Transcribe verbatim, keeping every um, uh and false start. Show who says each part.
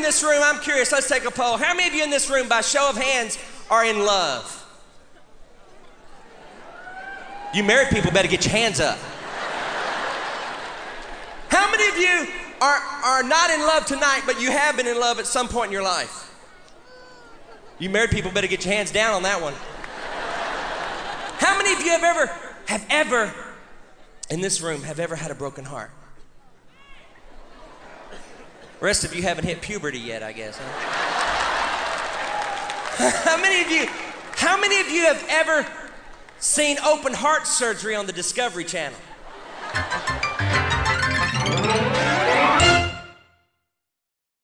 Speaker 1: this room, I'm curious, let's take a poll. How many of you in this room, by show of hands, are in love? You married people better get your hands up. How many of you are, are not in love tonight, but you have been in love at some point in your life? You married people better get your hands down on that one. How many of you have ever, have ever, in this room, have ever had a broken heart? The rest of you haven't hit puberty yet, I guess, huh? How many of you, how many of you have ever seen open heart surgery on the Discovery Channel?